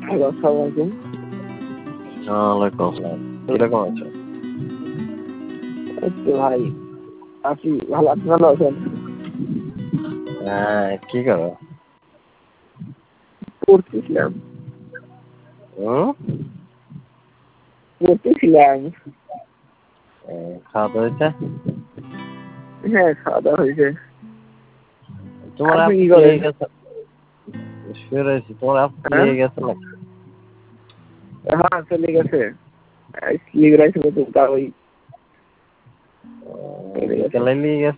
Hello, আসসালামু আলাইকুম। ওয়ালাইকুম আসসালাম। কিরকম আছো? এই তো ভাই আছি ভালো। আপনি ভালো আছেন? হ্যাঁ, কি করো? পড়তেছিলাম। হুম? পড়তেছিলাম। খাওয়া দাওয়া হয়েছে? হ্যাঁ, খাওয়া দাওয়া হয়েছে। তোমার আপনি কি আপু করেন? লেগে গেছে? শুয়ে রয়েছি। তোমার আপু হ্যাঁ, লেগে গেছে নাকি? হ্যাঁ চলে গেছে। স্লিপ রাইছিল তো তাই চলে গেছে। বিকেলে লেগে গেছে।